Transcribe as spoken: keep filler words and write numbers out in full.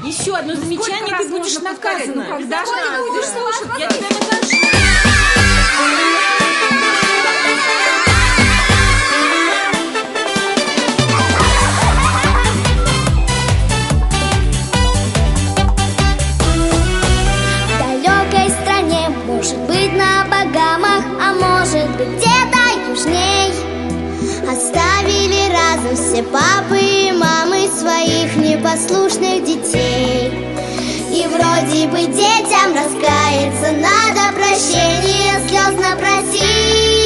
Еще одно ну, замечание, ты будешь наказана. Ну, когда же ты будешь слушать? Я тебя накажу. В далекой стране, может быть на Багамах, а может быть где-то южней, оставили разом все папы и мамы своих непослушных детей. И вроде бы детям раскаяться надо, прощения слезно просить.